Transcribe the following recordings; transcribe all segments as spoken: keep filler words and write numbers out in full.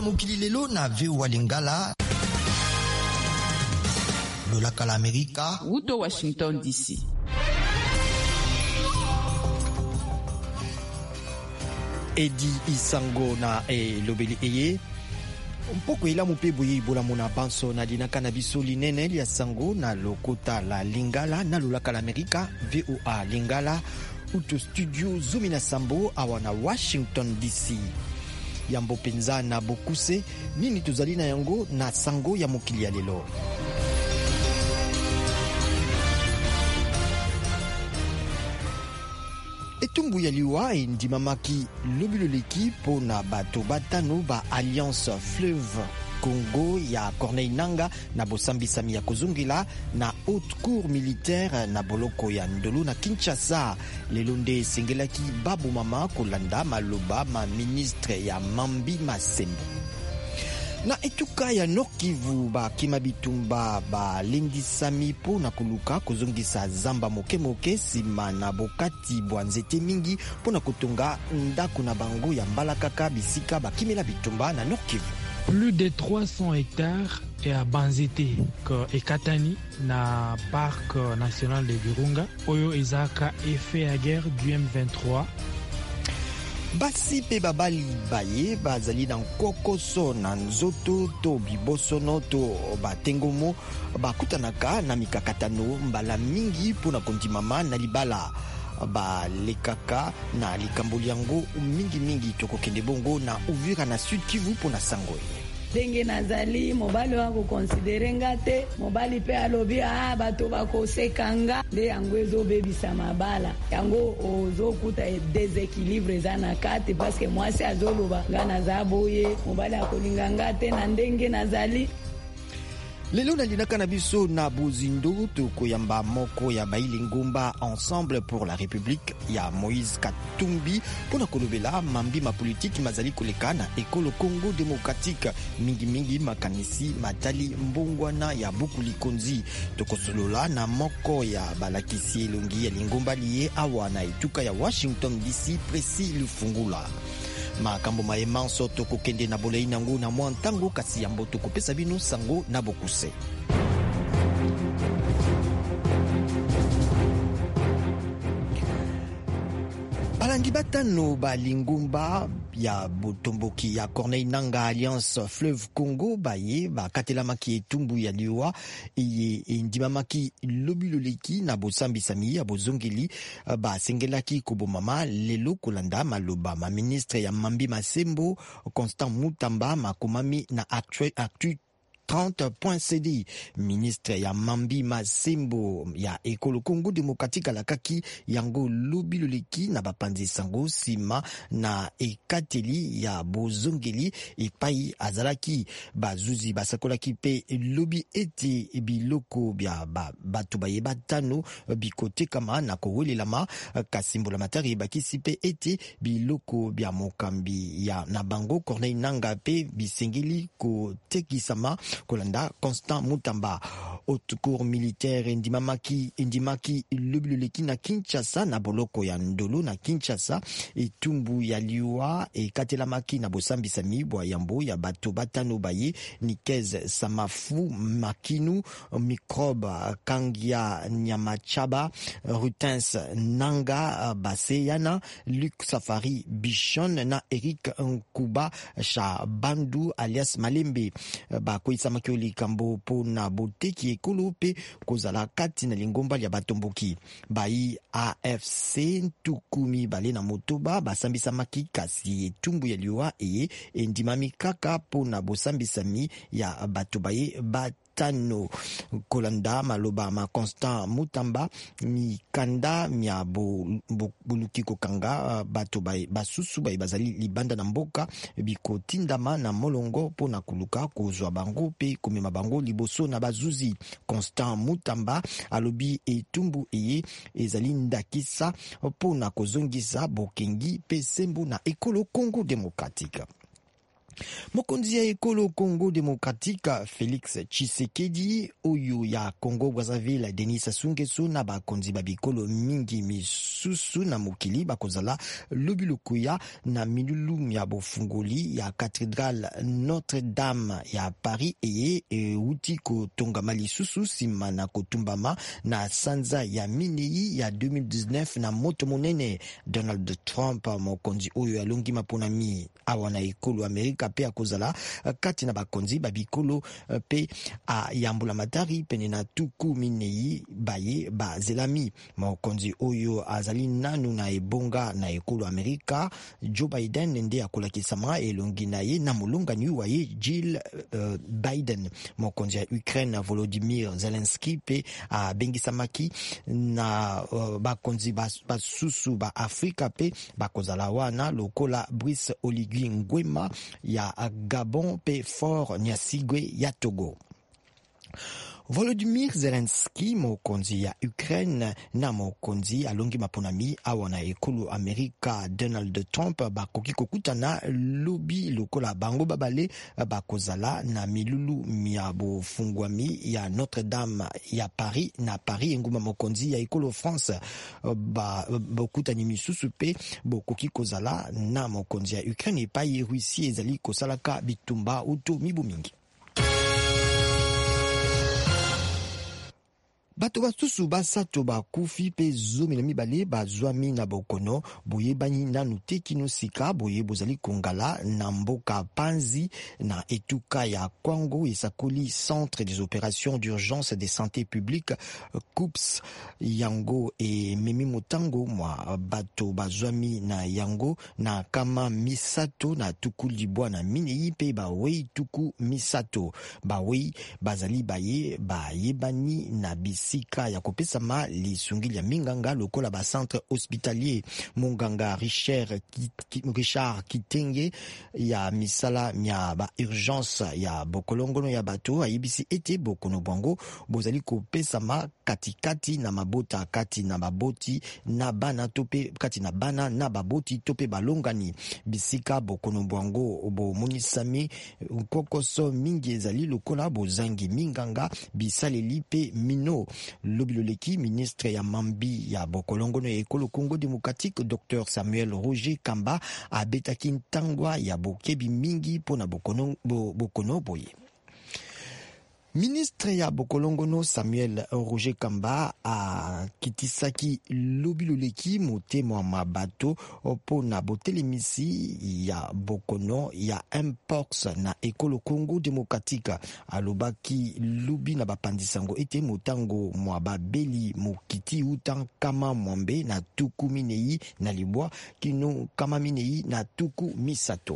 ya mokili lelo na V O A Lingala. Lolaka la Amerika. Uto Washington D C. Edi Isango na e lobeli eye. Mpoko ila mupebu ye ibola mona banso na dinaka na biso linene lia sango na lokota la Lingala na lolaka la Amerika V O A Lingala uto studio Zumina Sambo awana Washington D C. Yambo penza na bokuse nini tuzali na yango na sango ya mokili ya lelo. Etumbu ya liwa endimamaki lobiloleki po na bato batano ba Alliance Fleuve Congo ya Corneille Nangaa na bosambisami ya kozongela na haute cour militaire na boloko ya Ndolo na Kinshasa. Lelo nde esengelaki babomama kolanda maloba ma ministre ya Mambi Masembo. Na etuka ya Nord Kivu ba kima bitumba ba lendisami po na koluka kozongisa zamba moke moke sima na bokati bwa nzete mingi po na kotonga ndako na bango ya mbalakaka bisika ba kimela bitumba na Nord Kivu. Plus de trois cents hectares et à Banzete et Katani na parc national de Virunga oyo ezaka effet à guerre du M vingt-trois. Basi pe babali baye bazali na kokoso na nzoto to bibosono to batengomo bakutanaka na mikakatano mbala mingi pona kondimama na libala ba lekaka na likamboli yango mingi mingi tokokende bongo na Uvira na Sud Kivu pona sango ye. Denge nazali mobali wako konsidere ngate mobali pe alobi ah bato bakosekanga nde yango ezobebisa mabala yango ozokuta deséquilibre za na kati parce que mwasi azoloba nga naza boye mobali akolinga ngate na ndenge nazali. Lelo na linaka na biso na Bozindo tokoyamba moko ya baili ngomba Ensemble pour la République ya Moïse Katumbi pona kolobela mambi ma politique mazali koleka na ekolo Congo démocratique mingi mingi makanisi matali mbongwana ya Bukuli Konzi. Tokosolola na moko ya balakisi elongi ya lingomba liye awa na etuka ya Washington D C Presi Lufungula. Makambo maema soto kokende na bolei nango na mwa ntango kasi yambo tokopesa bino sango na bokuse. Balandi batano balingumba ya botomboki ya Corneille Nangaa Alliance Fleuve Congo baye bakatelamaki etumbu ya liwa eye endimamaki lobiloleki na bosambisami ya bozongeli basengelaki kobomama lelo kolanda maloba ma ministre ya Mambi Masembo Constant Mutamba makomami na actu, actu trente point C D. Ministre ya Mambi Masembo ya ekolo Congo démocratique alakaki yango lobiloleki na bapanzi sango sima na ekateli ya bozongeli epai azalaki bazuzi basakolaki pe lobi ete biloko bya bato baye batano bikote kama na kowelelama kasimbola matari bakisi pe ete biloko bya mokambi ya na bango Corneille Nangaa pe bisengeli kotekisama kolanda Constant Mutamba. Haute cour militaire endimamaki endimaki lobiloleki na Kinshasa na boloko ya Ndolo na Kinshasa etumbu ya liwa ekatelamaki na bosambisami bwa yambo ya bato batano baye Nikez Samafu Makinu Microbe Kangia Nyamachaba Rutens Nanga Baseyana Luc Safari Bichon na Eric Nkuba Shabandu alias Malembe bakoisamaki likambo po na boteki ekolo pe kozala kati na lingomba ya batomboki bai A F C Ntukumi bale na motoba basambisamaki kasi etumbu ya liwa eye endimami kaka po na bosambisami ya bato baye bat tano kolanda maloba ma Constant Mutamba mikanda mya boluki kokanga bato basusu bai bazali libanda na mboka bikotindama na molongo po na kuluka kozwa bango pe komema bango liboso na bazuzi. Constant Mutamba alobi etumbu eye ezali ndakisa po na kozongisa bokengi pe sembo na ekolo Congo démocratique. mokonzi ya ekolo Congo Démocratique Félix Tshisekedi oyo ya Congo Brazzaville Denis Sassou Nguesso na bakonzi babikolo mingi misusu na mokili bakozala lobi lokuya na milulu ya bofungoli ya cathédrale Notre-Dame ya Paris eye euti kotongama lisusu nsima na kotumbama na sanza ya minei ya deux mille dix-neuf na moto monene. Donald Trump mokonzi oyo alongi maponami awa na ekolo Amerika pe akozala kati na bakonzi babikolo pe a yambula matari pene na tuku minei baye bazelami. Mokonzi oyo azali nanu na ebonga na ekolo Amerika. Joe Biden nde akolakisama elongi na ye na molongani wa ye Jill uh, Biden. Mokonzi ya Ukraine Volodymyr Zelensky pe abengisamaki na uh, bakonzi basusu ba Afrika pe bakozala wana lokola Brice Oligui Nguema ya Gabon pe Faure Gnassingbe ya Togo. Volodymyr Zelensky mokonzi ya Ukraine na mokonzi alongi maponami awa na ekolo Amerika Donald Trump bakoki kokutana lobi lokola bango babale bakozala na milulu mia bofungwami ya Notre-Dame ya Paris na Paris enguma mokonzi ya ekolo France ba bokutani misusu pe bokoki kozala na mokonzi ya Ukraine epai Russie ezali kosalaka bitumba uto mibu mingi. Bato basusu basato bakufi pe zomi na mibale bazwami na bokono boyebani nanu te kino sika boye bozali kongala na mboka Panzi na etuka ya Kwango esakoli Centre des opérations d'urgence de santé publique C O U P S yango e memi motango mwa bato bazwami na yango na kama misato na tuku libwa na minei pe bawei tuku misato bawei bazali baye bayebani na bisi sika ya kopesama lisungili ya minganga lokola ba centre hospitalier. Munganga Richard Richard Kitenge ya misala mya ba urgence ya bokolongono ya bato ayibisi ete bokono bwango bozali kopesama katikati na mabota kati na baboti na bana tope kati na bana na baboti tope balongani bisika bokono bwango bo monisami kokoso mingi ezali lokola bozangi minganga bisaleli pe mino. Lobiloleki ministre ya mambi ya bokolongono ya ekolo Congo Démocratique Docteur Samuel Roger Kamba abetaki ntangwa ya bokebi mingi pona bokono bo, bokono boye. Ministre ya bokolongono Samuel Roger Kamba a kitisaki lobiloleki motemo wa mabato opo na botelemisi ya bokono ya Mpox na ekolo Congo Démocratique. Alobaki lubi na bapandisango ete motango mwa babeli mokiti utan kama mwambe na tuku minei na libwa kino kama minei na tuku misato.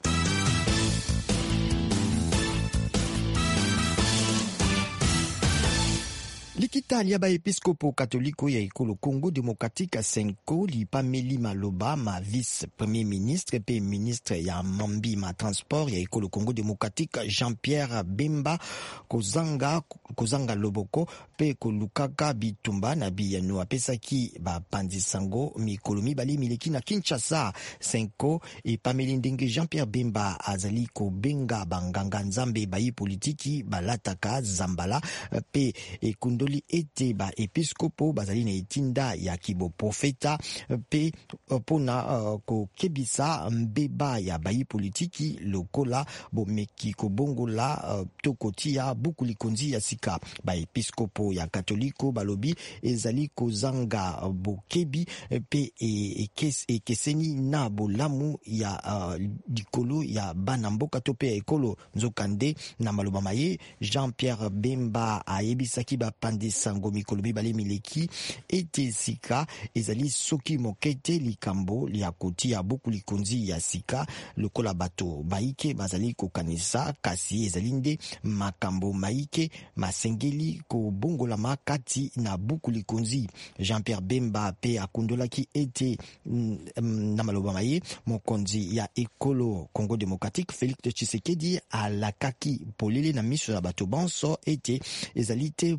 Likitali ya ba episkopo katoliko ya ekolo Congo Démocratique Senko li Pameli Maloba ma vice premier ministre pe ministre ya mambi ma transport ya ekolo Congo Démocratique Jean-Pierre Bemba kozanga kozanga loboko pe kolukaka bitumba na biyano apesaki ba pandisango mikolo mibali mileki na Kinshasa. Senko e Pameli ndenge Jean-Pierre Bemba azali ko benga banganga nzambe bayi politiki balataka zambala pe ekundo ete ba episkopo bazali na etinda ya kibo profeta pe pona uh, ko kebisa mbeba ya bayi politiki lokola bomeki ko bongola uh, tokotia buku likonzi ya sika. Ba episkopo ya katoliko balobi ezali ko zanga uh, bokebi pe ekeseni e, e na bolamu ya uh, dikolo ya bana mboka tope ya ekolo nzokande na maloba maye. Jean-Pierre Bemba ayebisaki ba sango mikolo mibale mileki ete sika ezali soki mokete likambo lia koti ya buku likonzi ya sika lokola bato baike bazali kokanisa kasi ezali nde makambo maike masengeli ko bongola makati na buku likonzi. Jean-Pierre Bemba pe akundolaki ete mm, na maloba maye mokonzi ya ekolo Congo Démocratique Félix Tshisekedi alakaki polele na miso ya bato banso ete ezali te pona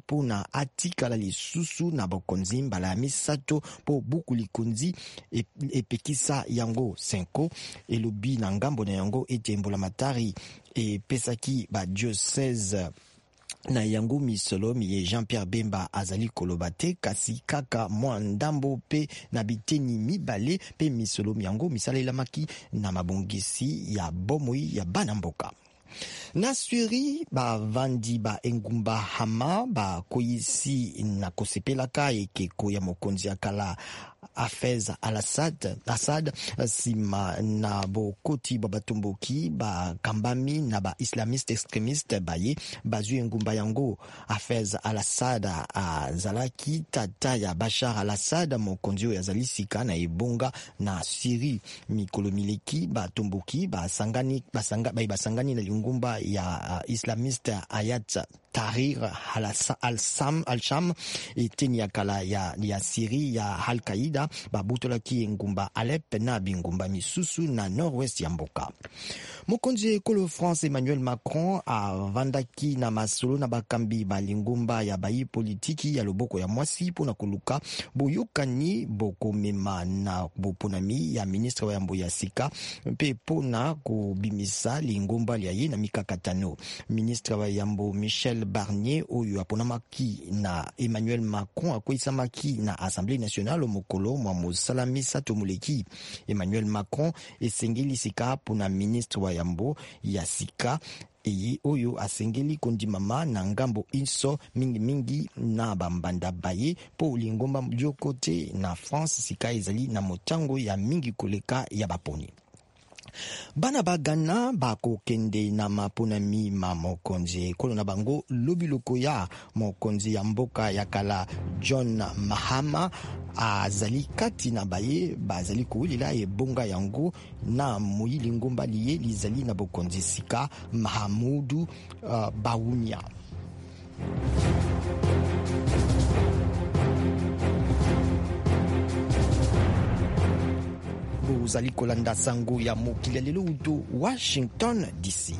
na atikala lisusu na bokonzi mbala misato po buku likonzi epekisa yango cinq elobi na ngambo na yango ete mbulamatari epesaki ba diocese na yango misolo miye Jean-Pierre Bemba azali koloba te kasi kaka mwa ndambo pe na biteni mibale pe misolo yango misalelamaki na mabongisi ya bomoi ya bana mboka. Na Syrie ba vandi ba engumba Hama ba koyisi na kosepelaka ekeko ya mokonzi akala Hafez al-Assad Assad sima na bokoti ba batomboki ba kambami na ba islamiste extremiste baye bazwi engumba yango. Hafez al-Assad azalaki tata ya Bashar al-Assad mokonzi oyo azali sika na ebonga na Syrie. Mikolo mileki batomboki basangani basanga bayi basangani na lingumba ya uh, islamiste Ayat Tahrir al-Sham al-Sham eteni ya kala ya, ya Syrie ya Al-Qaeda babutolaki engumba Alep na bingumba misusu na nord-ouest ya mboka. Mokonzi ekolo France Emmanuel Macron avandaki na masolo na bakambi balingumba ya bayi politiki ya loboko ya mwasi pona koluka boyokani bokomema na boponami ya ministre wa yambo ya sika pe pona kubimisa lingumba lya ye na mikakatano. Ministre wa yambo Michel Barnier oyo aponamaki na Emmanuel Macron akoisamaki na Assemblée nationale mokolo mwa mosalami sato muleki. Emmanuel Macron esengeli sika pona ministre wa yambo ya sika eye oyo asengeli kondimama na ngambo inso mingi mingi na bambanda baye po lingomba mjokote na France sika ezali na motango ya mingi koleka ya baponi. Bana bagana bako kende na maponami ma mokonzi ekolo na bango lobi loko ya mokonzi ya mboka ya kala John Mahama azali kati na baye bazali kuulila ebonga yango na moyili ngomba liye lizali na bokonzi sika Mahamudu uh, Bawumia. Bozali kolanda sango ya mokili lelo uto Washington D C.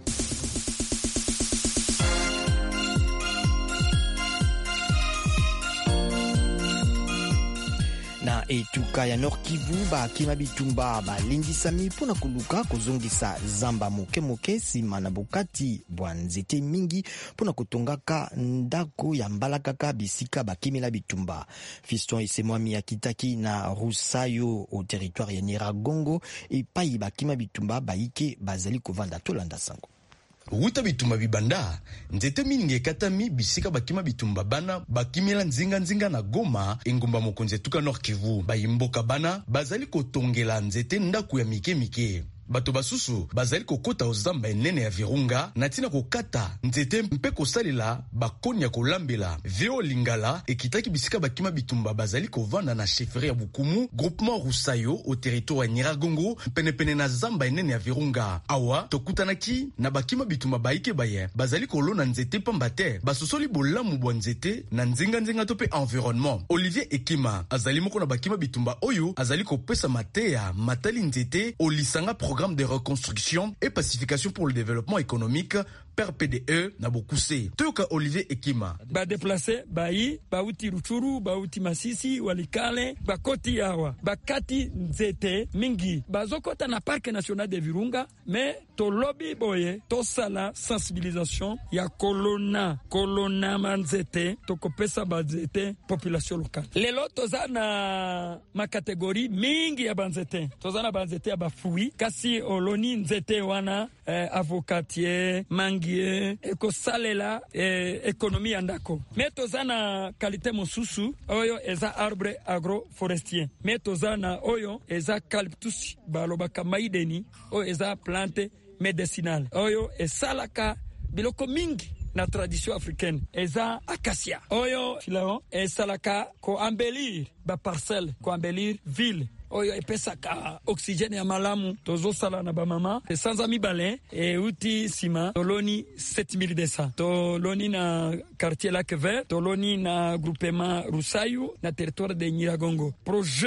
Na etuka ya Nord Kivu ba kima bitumba ba lindisami pona kuluka kozongisa zamba moke moke sima na bokati bwa nzete mingi pona kotongaka ndako ya mbalakaka bisika ba kimela bitumba. Fiston Isemwami ya kitaki na Rusayo au territoire ya Nyiragongo epai ba kima bitumba baike bazali kovanda tolanda sango. Wuta bitumba bibanda nzete mingi ekatami bisika bakima bitumba bana bakimela nzinga nzinga na Goma engumba mokonzi etuka Nord Kivu bayimboka bana bazali kotongela nzete ndaku ya mike mike. Bato basusu bazali kokota ozamba enene ya Virunga na tina kokata nzete mpe kosalela bakoni ya kolambela vio lingala ekitaki bisika bakima bitumba bazali kovanda na chefferie ya Bukumu groupement Rusayo au territoire ya Nyiragongo pene pene na zamba enene ya Virunga. Awa tokutanaki na bakima bitumba baike baye bazali kolona nzete pambate basusoli bolamu bwa nzete na nzinga nzinga tope environnement. Olivier Ekima azali moko na bakima bitumba oyo azali kopesa mateya matali nzete olisanga programme de reconstruction et pacification pour le développement économique per P D E na Bokuse. Toyoka Olivier Ekima. Ba déplacer bayi, ba uti Ruchuru, ba uti Masisi, Walikale, ba koti yawa, ba kati nzete mingi. Ba zokota na Parc National de Virunga, mais to lobby boye, to sala sensibilisation ya kolona, kolona manzete, to kopesa ba nzete population locale. Lelo toza na ma catégorie mingi ya banzete. Toza na banzete ya ba fui, kasi oloni nzete wana eh, avocatier, mangi eko salela eh, ekonomi andako. Metoza na kalite mosusu oyo eza arbre agroforestier. Metoza na oyo eza eucalyptus balobaka maideni oyo eza plante medicinale. Oyo esalaka biloko mingi na tradition africaine. Eza acacia. Oyo filao esalaka ko embellir ba parcelle, ko embellir ville. Oyo epesaka oxygène ya malamu tozo sala na ba mama sans ami balin e uti sima toloni sept mille deux cents toloni na quartier Lac Vert toloni na groupement Rusayu na territoire de Nyiragongo. Projet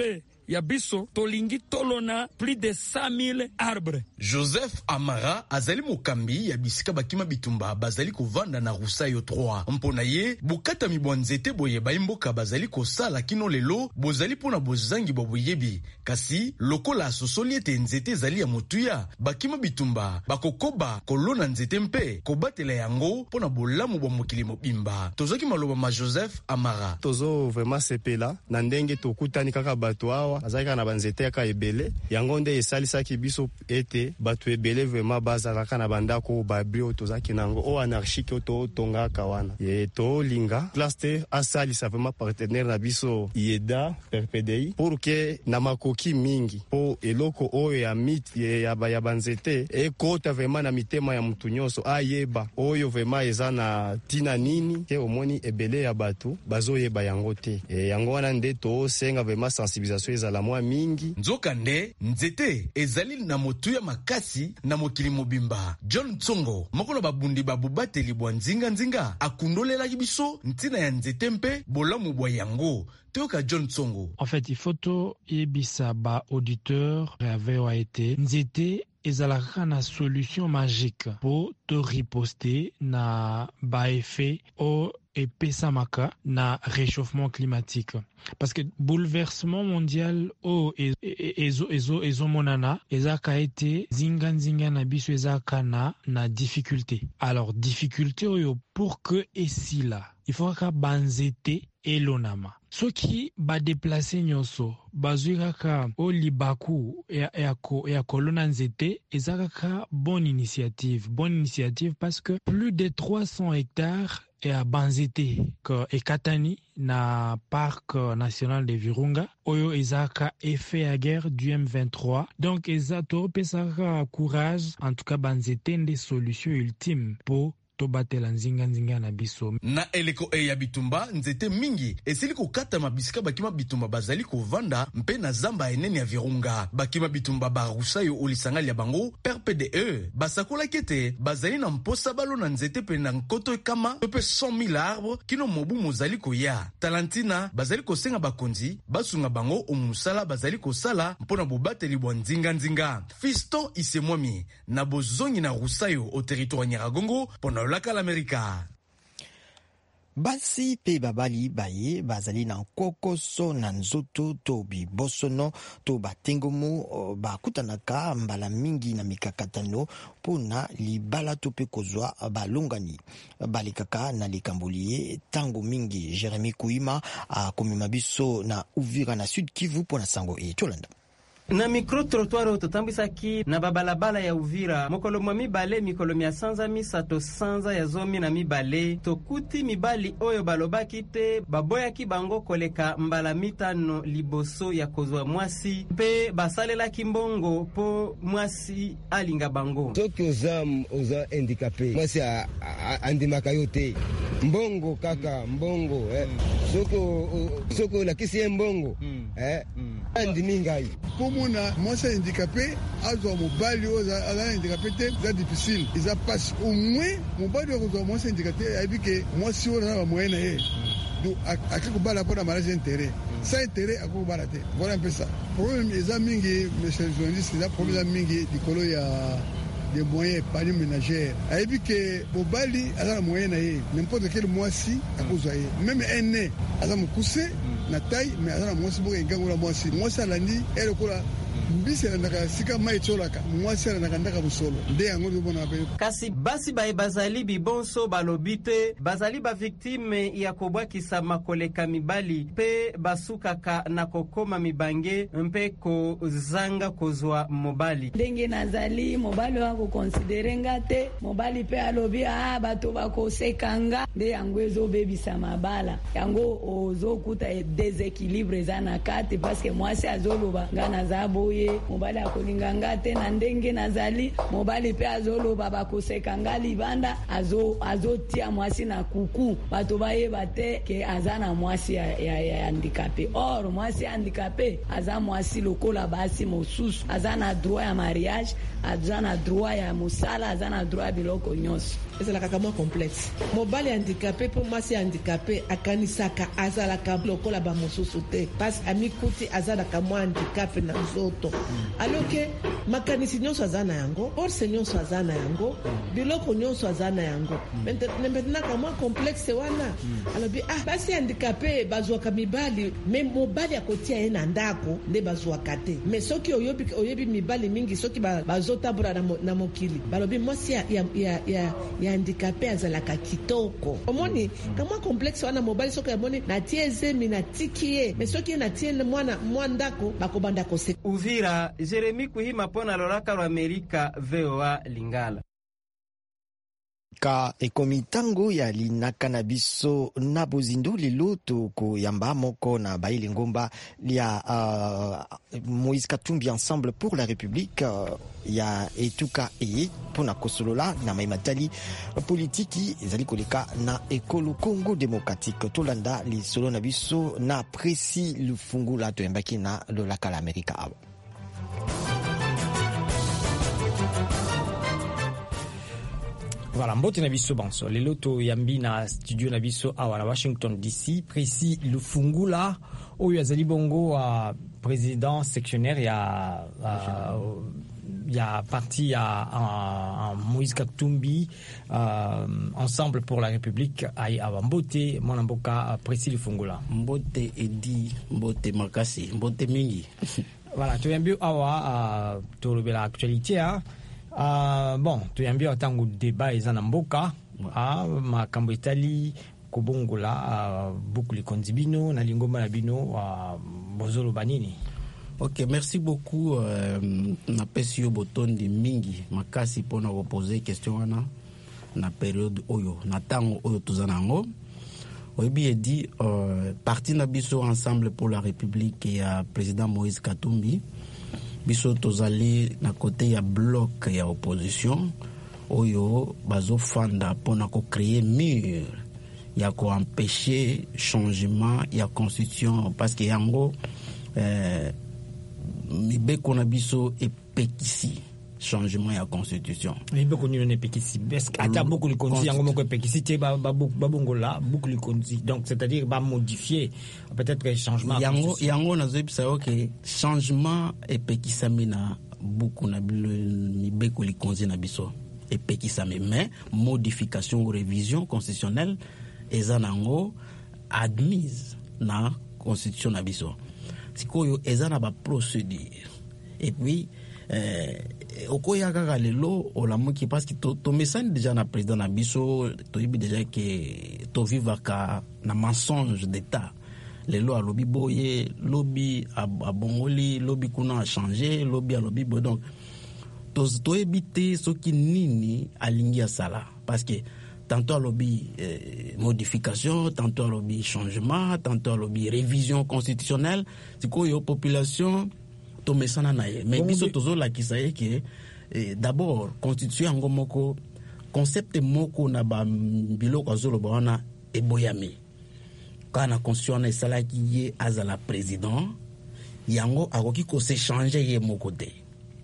ya biso tolingi tolona plus de cent mille arbres. Joseph Amara azali mokambi ya bisika bakima bitumba bazali kovanda na Rusayo trois. Mpona ye bukata mibwa nzete boye baimboka bazali kosala kino lelo bozali pona bozangi boyebi kasi lokola asosoli ete nzete zali ya motuya bakima bitumba bakokoba kolona nzete mpe kobatela yango pona bolamu bwa mokili mobimba. Tozoki maloba ma Joseph Amara. Tozo vraiment sepela na ndenge tokutani kaka bato awa azalika na banzete yaka ebele yango nde esalisaki biso ete bato ebele vraiment bazalaka na bandako babrio tozaki nango o anarchique to tonga kawana ye to linga classe asalisa vraiment partenaire na biso Ieda R P D I pour que na makoki mingi po eloko oyo ya mit ya ba ya banzete e kota vraiment na mitema ya mtu nyonso ayeba oyo vraiment eza na tina nini ke omoni ebele ya bato bazoyeba yango te e yango wana nde to senga vraiment sensibilisation ezala mwa mingi nzoka nde nzete ezali na motu ya makasi na mokili mobimba. John Tsongo mokolo babundi babubateli bwa nzinga nzinga akundolela biso ntina ya nzete mpe bolamu bwa yango. Toka John Tsongo. En fait, il faut to yebisa ba auditeur avait été nzete ezalaka na solution magique pour te riposter na ba effet o epesamaka na réchauffement climatique. Parce que bouleversement mondial o ezo ezo ezo monana ezaka été zinga zinga na biso ezaka na na difficulté. Alors difficulté oyo pour que esila il faut ka banzete elonama. Soki ba déplacer nyoso bazwika o libaku ya ya ko ya kolona nzete ezaka bonne initiative bonne initiative parce que plus de trois cents hectares et à Banzete que et Katani na parc national de Virunga oyo ezaka effet à guerre du M vingt-trois donc ezato pesaka courage en tout cas Banzete des solutions ultimes pour tobatela nzinga nzinga na biso. Na eleko e ya bitumba nzete mingi esili kokata mabisika bakima bitumba bazali kovanda mpe na zamba enene ya Virunga. Bakima bitumba ba Rusayo olisangali ya bango R P D E basakola kete bazali na mposa balo na nzete pe na nkoto kama tope cent mille arbres kino mobu mozali koya. Talantina bazali kosenga bakonzi basunga bango omusala bazali kosala mpona bobateli bwa nzinga nzinga. Fiston Isemwami na bozongi na Rusayo au territoire Nyiragongo pona laka l'Amerika. Basi pe babali baye bazali na kokoso na nzoto to bibosono to batengomo bakutanaka mbala mingi na mikakatano pona libala to pe kozwa balongani balikaka na likambolie tango mingi. Jeremy Kuima akomema biso na Uvira na Sud Kivu pona sango e Tolanda. Na micro trottoir totambisaki na babalabala ya Uvira mokolo mwa mibale mikolo mia sanza misato sanza ya zomi na mibale tokuti mibali oyo balobaki te baboyaki bango koleka mbala mitano liboso ya kozwa mwasi pe basalelaki mbongo po mwasi alinga bango. Soki oza oza handicapé mwasi andimaka yo te mbongo kaka mbongo eh. Soko soko la kisi mbongo eh andimi ngai pomona mwasi handicapé azwa mobali oza ala handicapé te za difficile isa passe au moins mobali oza mwasi handicapé abike mwasi oza na moyen na ye do akikubala pona mariage intérêt sa intérêt akubala te. Voilà un peu ça. Problème eza mingi monsieur le journaliste eza problème mingi dikolo ya des moyens paniers ménagères. Ayebi que mobali aza na moyen na ye n'importe quel mwasi akozwa ye même un né aza mukuse na taille mais aza na mwasi boka ngango la mwasi mwasi alandi ele kola mbisi na ndaka sika mai tsolaka mwasi na ndaka ndaka busolo nde yango bona pe kasi basi bae bazali bibonso balobite bazali ba victime ya kobwakisa makoleka mibali pe basukaka na kokoma mibange mpe ko zanga kozwa mobali ndenge nazali mobali wako considere ngate mobali pe alobi ah bato bakosekanga nde yango ezobebisa mabala yango ozokuta déséquilibre za na kati parce que mwasi azoloba ngana zabo ye mobali akolinga nga te na ndenge nazali mobali mpe azoloba bakoseka nga libanda azotia mwasi na kuku bato bayeba te ke aza na mwasi ya, ya, ya handicapé. Or mwasi handicapé aza mwasi lokola basi mosusu aza na droit ya mariage aza na droit ya mosala aza na droit ya biloko nyonso. ezalaka kama complexe mobali handicapé po mwasi handicapé akanisaka azalaka lokola ba mosusu te parce amikuti azalaka mwa handicapé na nzoto alors que makanisi nyonso aza na yango force nyonso aza na yango biloko nyonso aza na yango maintenant kama complexe wana alobi ah basi handicapé bazwaka mibali me mobali akotia ye na ndako nde bazwaka te mais soki oyobi oyebi mibali mingi soki bazotabula na mokili balobi mwasi ya ya ya ya handicapé azalaka kitoko omoni kama complexe wana mobali soki amoni natie zemi natiki ye mais soki natie mwana mwandako bakobanda kose. Uvira, Jeremy Kuhima pona lolaka lwa Amerika V O A Lingala. Ka ekomi tango ya linaka na biso na bozindo lelo tokoyamba moko na baile ngomba lia uh, Moïse Katumbi Ensemble pour la République uh, ya etuka eye pona kosolola na maimatali politiki ezali koleka na ekolo Congo Démocratique tolanda lisolo na biso na Précis Lufungula toyambaki na lolaka la Amerika awa. Voilà, mbote na biso banso lelo to yambi na studio na biso awa na Washington D C. Précis Lufungula oyo azali bongo uh, président sectionnaire ya uh, ya parti ya uh, uh, Moïse Katumbi uh, Ensemble pour la République ay awa mbote mwana mboka uh, Précis Lufungula mbote edi mbote makasi mbote mingi. Voilà, to yambi awa uh, to lobela actualité hein. Uh, bon, tuyambia tangu débat eza na mboka ah makambo etali kobongola uh, bukuli konzibino na lingomba na bino uh, bozolo banini. Ok, merci beaucoup euh, na pesio botondi mingi makasi pona ko poser question wana na période oyo na tango oyo tuzanango oyebi edi euh, parti na biso Ensemble pour la République ya président Moïse Katumbi biso tozali na côté ya bloc ya opposition oyo bazo fanda pona ko créer mur ya ko empêcher changement ya constitution parce que yango euh mibeko na biso epekisi changement ya constitution mibeko ni ne pekisi parce que ata beaucoup li konzi yango moko epekisi te ba babongola beaucoup li konzi donc c'est-à-dire ba modifier peut-être que changement yango yango na zebisa OK changement epekisa mina beaucoup na mibeko li konzi na biso epekisa mais modification ou révision constitutionnelle ezanango admise na constitution na biso sikoyo ezana ba procédure et puis euh okoya kaka lelo olamuki parce que to, to message déjà na président na biso to yibi déjà que to vivaka na mensonge d'état lelo alobi boye lobi abongoli lobi kuna a changer lobi alobi bo donc to to ebité soki nini alingi asala parce que tantôt alobi euh, modification tantôt alobi changement tantôt alobi révision constitutionnelle sikoyo population to mesana na ye mais bon, biso tozo la kisaye ke eh, d'abord constitution yango moko concept moko na ba biloko azolo bana eboyami kana constitution na sala ki ye azala président yango akoki ko se changer ye moko te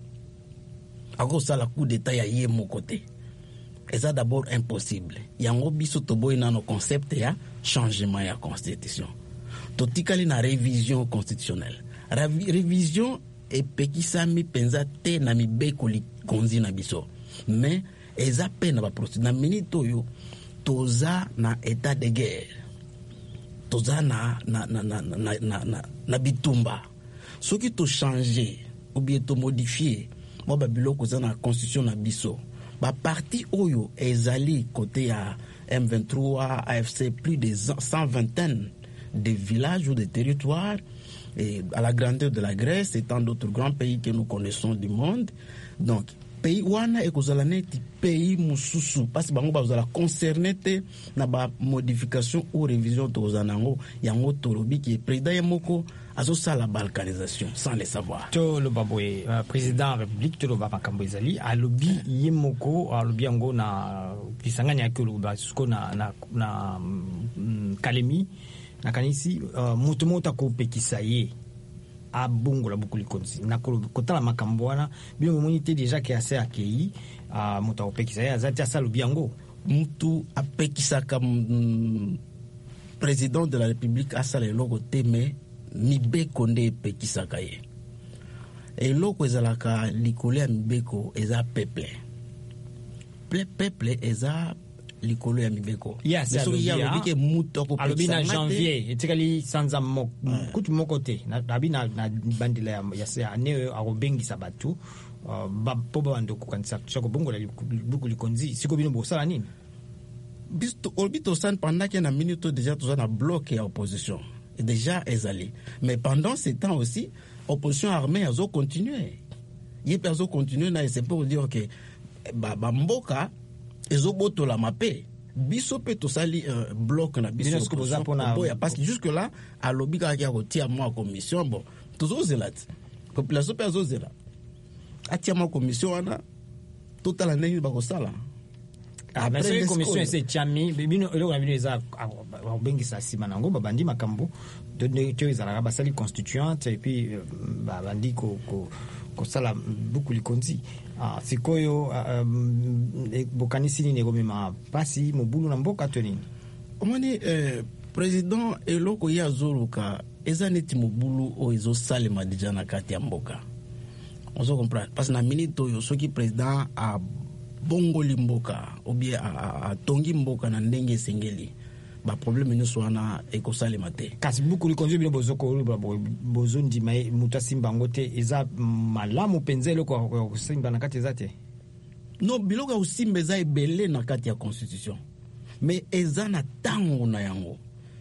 ako sala coup d'état ya ye moko te eza d'abord impossible yango biso to boy na no concept ya changement ya constitution to tikali na révision constitutionnelle Ravi, révision epekisami penza te na mibeko li konzi na biso mais eza pe na ba procédure na minute oyo toza na état de guerre toza na na na na na na, na, na bitumba soki to changer ou bien to modifier mo ba biloko za na constitution na biso ba parti oyo ezali côté ya M vingt-trois A F C plus de cent vingtaine de villages ou de territoires et à la grandeur de la Grèce et tant d'autres grands pays que nous connaissons du monde. Donc, pays wana et kozalanet pays mususu parce que bango bazala concerné te na ba modification ou révision to zanango yango tolobi ki président yemoko azosa la balkanisation sans le savoir. To le babwe uh, président république to le baba kambozali alobi yemoko alobi yango na kisangani yake lo basuko na na, na mm, kalemi na kanisi uh, mutu mota ko pekisa ye abungo la bukuli konzi na kotala makambo wana bino moni te déjà que assez accueilli uh, mutu ko pekisa ye azati asa alobi yango mutu apekisa comme président de la république asa le logo teme mibeko nde epekisaka ye eloko ezalaka likolo ya mibeko eza peuple ple peuple eza likolo ya mibeko soki yalobi ke mutu alobi na janvier etikali sanza moko kutu moko te nabi na bandela ya se ane oyo akobengisa bato po babanda kokanisa soko bongola buku likonzi siko bino bosala nini biso olobi tosani pendant ke na minute déjà toza na bloc ya opposition déjà ezali mais pendant ce temps aussi opposition armée azo continuer yepe azo continuer na c'est pour dire que ba, ba mboka ezo botola mape biso pe tosali uh, bloc na biso boya parce que jusque là alobi ka ya kotia moi commission bon tozo zelati population pe azo zela atia moi commission wana total ndenge ba kosala. Ah, mais c'est une commission c'est Tiami bino eloko na bino eza bengisa sima nango babandi makambo de tezala basali constituante et puis babandi ko ko sala beaucoup likonzi ah sikoyo bokanisi ni ngome ma pasi mobulu na mboka toni omoni eh, président eloko ya zoluka eza neti mobulu o ezo salema déjà na kati ya mboka on se comprend parce que na minute oyo soki président a bongo limboka ou bien a tongi mboka na ndenge sengeli ba problème ni so na ekosalema te kasi buku likonzi bino bozoko bozo ndima mutasimba ngote eza malamu penzelo ko simba na kati ezate no biloka usimba eza ebele na kati ya constitution mais eza na tango na yango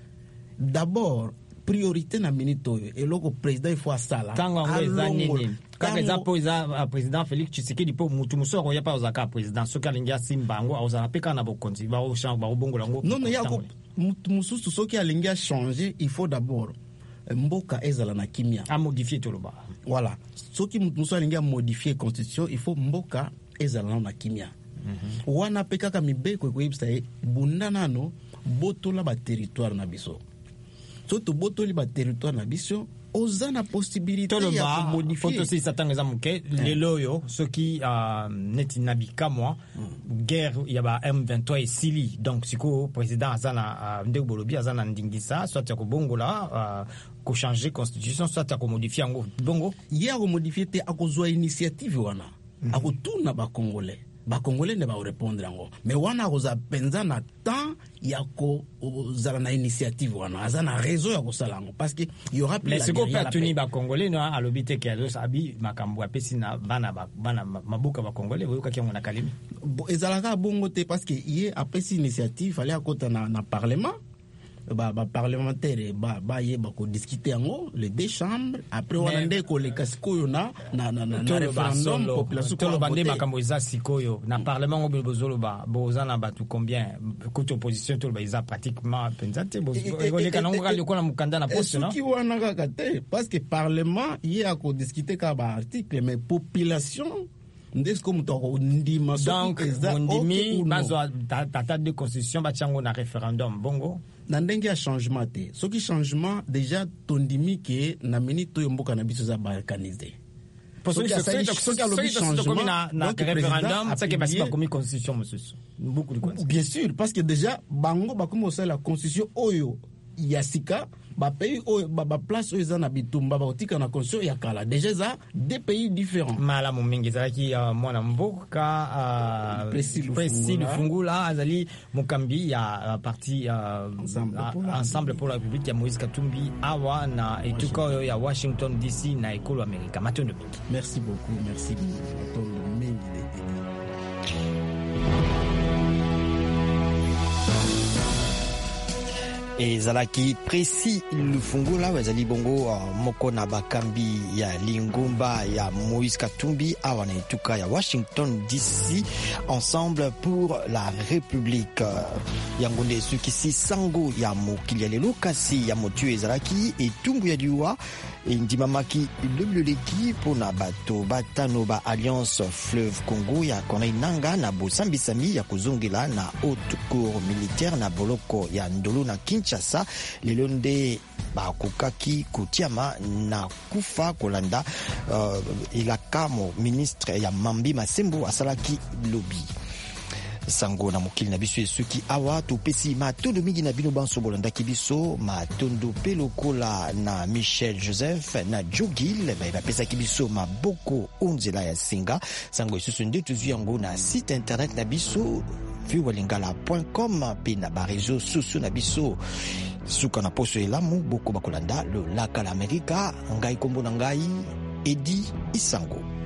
d'abord priorité na minito eloko président il faut asala tango ngo eza nini kaka eza po eza président Félix Tshisekedi po mutu musoko ya pa ozaka président soki alingia simba ngo ozala peka na bokonzi ba o change ba bongo lango non non yako mutu mususu soki alingia changer il faut d'abord mboka ezala na kimia a modifier toloba voilà soki mutu mususu alingia modifier constitution il faut mboka ezala na kimia mm-hmm. wana peka ka mibeko ko yibsa bunda nano botola ba territoire na biso soto botoli ba territoire na biso ozana possibilité ya modifier photo si satanga za muke lelo yo soki uh, neti nabika moi mm. guerre ya ba M vingt-trois esili donc siko président azana uh, ndeko bolobi azana ndingisa soit ko bongola uh, ko changer constitution soit ko modifier ngo bongo ya ko modifier te akozwa initiative wana mm. akotuna ba congolais ba congolais ne ba répondre ngo mais wana koza penza na temps ya ko zala na initiative wana azana réseau ya ko salango parce que il y aura plus mais ce qu'on peut tenir ba congolais no alobite ke azo sabi makambo apesi na bana bana mabuka ba congolais boyoka ki ngona kalimi ezalaka bongo te parce que yé apesi initiative fallait akota na na parlement ba ba parlementaire ba ba ye ba ko discuter ngo les deux chambres après on ande ko le kasikoyo na na na na référendum population to lo bande makambo za sikoyo na parlement ngo bozolo ba bozana ba tout combien côté opposition to ba isa pratiquement pensate bozo le kanongo ka likola mukanda na poste no ki wana ka te parce que parlement ye a ko discuter ka ba article mais population ndesko mutoko ndima donc ndimi bazo tata de constitution ba chango na référendum bongo na ndenge ya changement te soki changement déjà tondimi ke na minute yo mboka na biso za balkaniser parce que c'est soki alobi changement na na référendum ça que basi ba komi constitution mususu beaucoup de quoi bien sûr parce que déjà bango ba komi osala la constitution oyo ya sika ba pays oyo ba, ba place oyo za na bitumba ba otika na constitution ya kala déjà za deux pays différents mala mumingi zalaki uh, mwana mboka uh, Précis Lufungula azali mukambi ya uh, parti uh, ensemble, uh, pour ensemble pour la République ya Moïse Katumbi awa na etuka oyo ya Washington D C na ekolo Amerika matondo mingi. Merci beaucoup, merci matondo mingi de ezalaki Précis Lufungula wazali bongo uh, moko na bakambi ya lingumba ya Moïse Katumbi awa na etuka ya Washington D C ensemble pour la République. Yango nde sukisi sango ya mokili ya lelo kasi ya motu ezalaki etumbu ya liwa endimamaki lebleleki mpona bato batano ba Alliance Fleuve Congo ya Corneille Nangaa na bosambisami ya kozongela na haute cour militaire na boloko ya Ndolo na Kinshasa lelo nde bakokaki kotiama na kufa kolanda uh, ilakamo ministre ya Mambi Masembo asalaki lobby. Sango na mokili na biso esuki awa topesi matondo mingi na bino banso bolandaki biso matondo pe lokola na Michel Joseph na Jogil bapesaki biso maboko onzela ya singa. Sango esusu nde tozwi yango na site internet na biso voa lingala point com pe na barezo susu na biso suka na poso elamu boko bakolanda lo laka la Amerika. Ngai kombo na ngai Edi Isango.